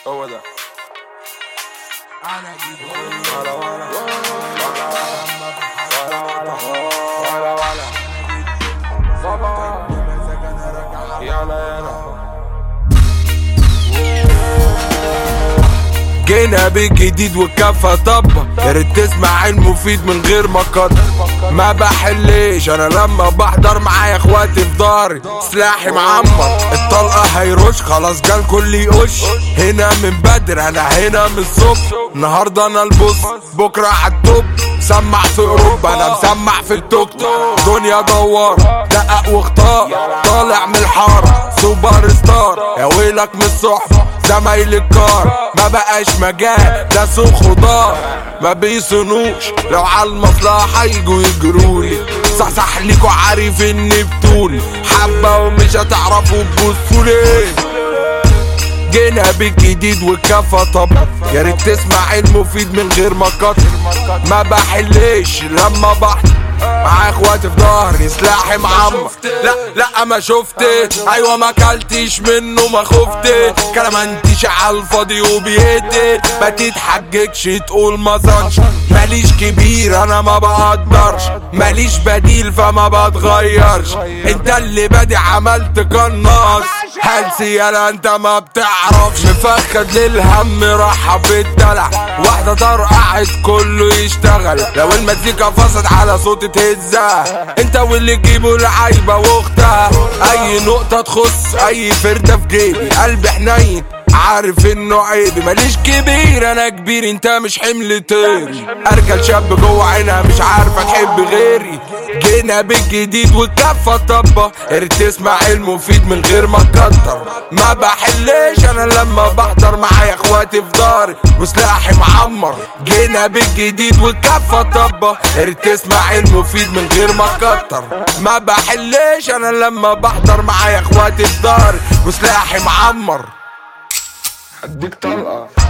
هو ده. جينا بالجديد والكفة طبة، ياريت تسمع المفيد من غير ما اقدر. ما بحليش انا لما بحضر، معايا اخواتي في داري سلاحي معمر. الطلقة هيرش خلاص جال كل يقش، هنا من بدر انا هنا من الصبح. النهاردة انا البص بكرة عالتوب، مسمع في اوروبا انا مسمع في التوك توك. دنيا دوار دقق واختار، طالع من الحارة سوبر ستار. يا ويلك من الصحبة زمايل الكار، ما بقاش مجال ده سوق خضار. ما بيصنوش لو عالمصلحة يجوا يجرولي، صحصح ليكوا عارف اني بطولي حبة ومش هتعرفوا تبصولي. جينا بالجديد والكفة طب، ياريت تسمع المفيد من غير ما اقطع. ما بحليش لما بحضر، مع اخواتي في ظهري سلاحي معمر. لا ما شفتش، ايوه ما كلتش منه ما خفتش. كلام انتش عالفاضي وبيتي، ما تتحججش تقول ما صنش. ماليش كبير انا ما بقدرش، ماليش بديل فما بتغيرش. انت اللي بادي عملت قناص، هلسي يالا انت ما بتعرفش. مفخد للهم رحب بالدلع، واحدة طرقعت كله يشتغل. لو المزيكا فصلت على صوت تهزها، انت واللي تجيبوا العايبة واختها. اي نقطة تخص اي فردة في جيبي، قلبي حنين عارف انه عيبي. ماليش كبير انا كبير، انت مش حمل طيري. ارجل شاب جوه عينها مش عارفة تحب غيري. جينا بالجديد والكفة طبة، ياريت تسمع المفيد من غير ما تكتر. ما بحليش انا لما بحضر، معايا اخواتي في داري وسلاحي معمر. جينا بالجديد والكفة طبة، ياريت تسمع المفيد من غير ما تكتر. ما بحليش انا لما بحضر، معايا اخواتي في داري وسلاحي معمر. اديك طلقة